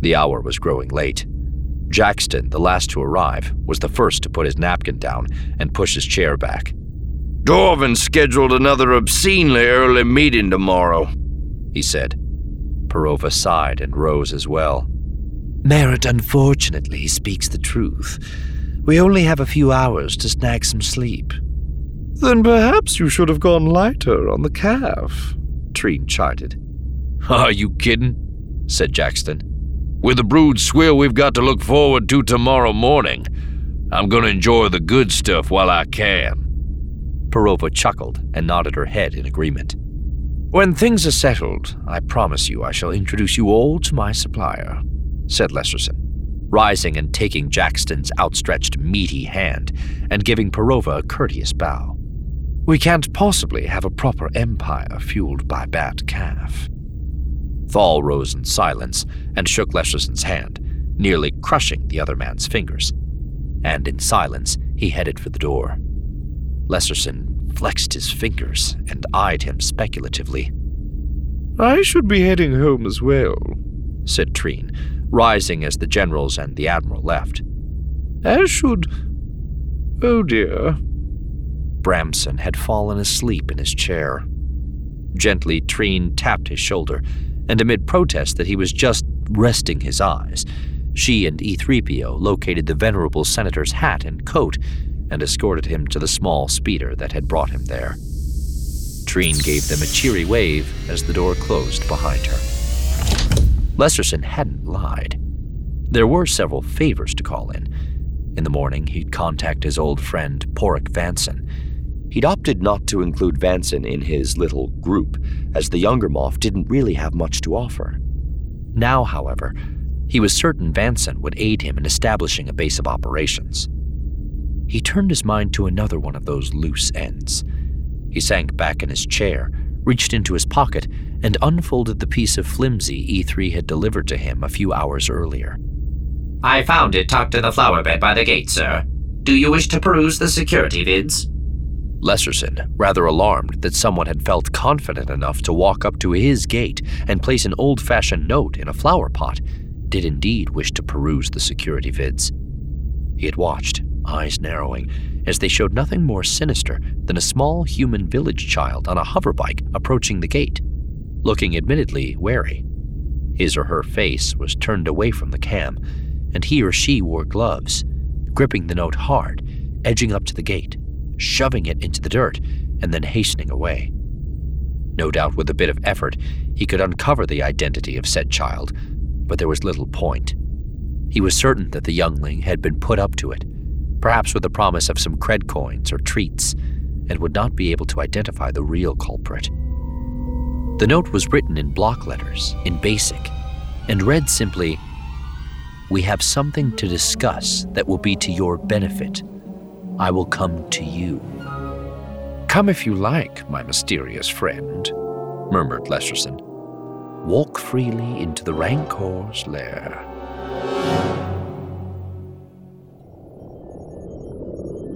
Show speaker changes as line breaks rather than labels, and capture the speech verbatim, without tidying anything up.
The hour was growing late. Jackson, the last to arrive, was the first to put his napkin down and push his chair back.
"Dorvin scheduled another obscenely early meeting tomorrow," he said.
Perova sighed and rose as well. Merritt unfortunately speaks the truth. We only have a few hours to snag some sleep. Then perhaps you should have gone lighter on the calf, Treen chided.
"Are you kidding?" said Jackson. "With the brood swill we've got to look forward to tomorrow morning, I'm going to enjoy the good stuff while I can."
Perova chuckled and nodded her head in agreement. When things are settled, I promise you I shall introduce you all to my supplier, said Lesserson, rising and taking Jackson's outstretched meaty hand and giving Perova a courteous bow. We can't possibly have a proper empire fueled by bad calf. Thal rose in silence and shook Lesserson's hand, nearly crushing the other man's fingers. And in silence, he headed for the door. Lesserson flexed his fingers and eyed him speculatively. I should be heading home as well, said Treen, rising as the generals and the admiral left. As should... Oh dear. Bramson had fallen asleep in his chair. Gently, Treen tapped his shoulder, and amid protest that he was just resting his eyes, she and E three P O located the venerable senator's hat and coat and escorted him to the small speeder that had brought him there. Treen gave them a cheery wave as the door closed behind her. Lesserson hadn't lied. There were several favors to call in. In the morning, he'd contact his old friend, Porrick Vanson. He'd opted not to include Vanson in his little group, as the younger Moff didn't really have much to offer. Now, however, he was certain Vanson would aid him in establishing a base of operations. He turned his mind to another one of those loose ends. He sank back in his chair, reached into his pocket, and unfolded the piece of flimsy E three had delivered to him a few hours earlier.
I found it tucked in the flower bed by the gate, sir. Do you wish to peruse the security vids?
Lesserson, rather alarmed that someone had felt confident enough to walk up to his gate and place an old-fashioned note in a flower pot, did indeed wish to peruse the security vids. He had watched, eyes narrowing, as they showed nothing more sinister than a small human village child on a hoverbike approaching the gate, looking admittedly wary. His or her face was turned away from the cam, and he or she wore gloves, gripping the note hard, edging up to the gate, shoving it into the dirt, and then hastening away. No doubt with a bit of effort, he could uncover the identity of said child, but there was little point. He was certain that the youngling had been put up to it, perhaps with the promise of some cred coins or treats, and would not be able to identify the real culprit. The note was written in block letters, in BASIC, and read simply, "We have something to discuss that will be to your benefit. I will come to you." "Come if you like, my mysterious friend," murmured Lesserson. "Walk freely into the Rancor's lair."